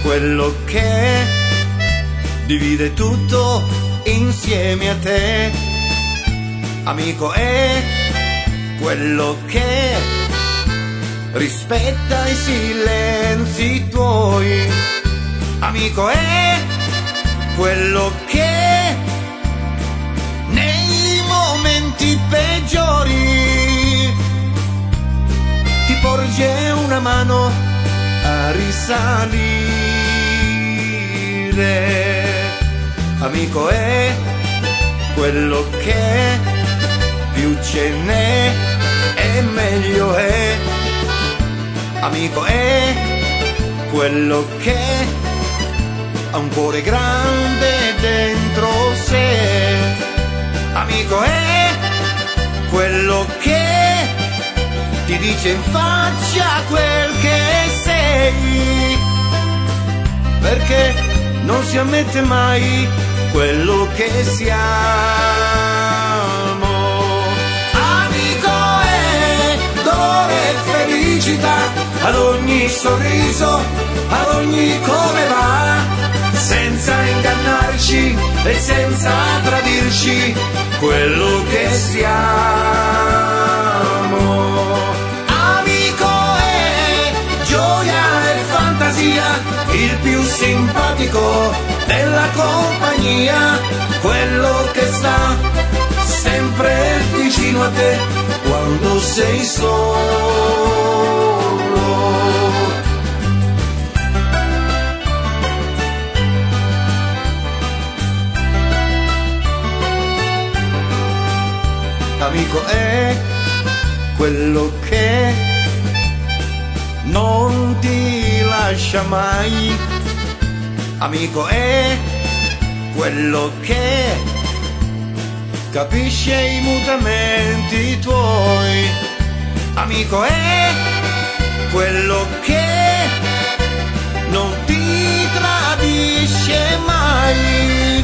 quello che divide tutto insieme a te. Amico è quello che rispetta i silenzi tuoi. Amico è quello che nei momenti peggiori ti porge una mano a risalire. Amico è quello che più ce n'è e meglio è. Amico è quello che ha un cuore grande dentro sé. Amico è quello che ti dice in faccia quel che sei, perché non si ammette mai quello che siamo. Amico è dolore e felicità, ad ogni sorriso, ad ogni come va, senza ingannarci e senza tradirci quello che siamo. Amico è gioia e fantasia, il più simpatico della compagnia, quello che sta sempre vicino a te quando sei solo. Amico è quello che non ti lascia mai. Amico è quello che capisce i mutamenti tuoi. Amico è quello che non ti tradisce mai.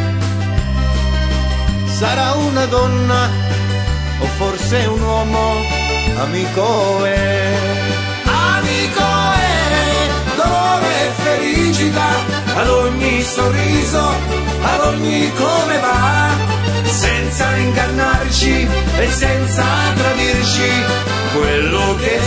Sarà una donna o forse un uomo, amico è. Amico è dolore e felicità, ad ogni sorriso, ad ogni come va, senza ingannarci e senza tradirci quello che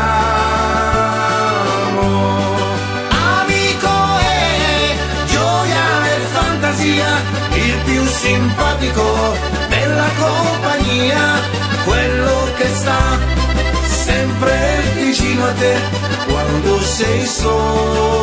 siamo. Amico è gioia e fantasia, il più simpatico della compagnia, quello che sta sempre vicino a te quando sei solo.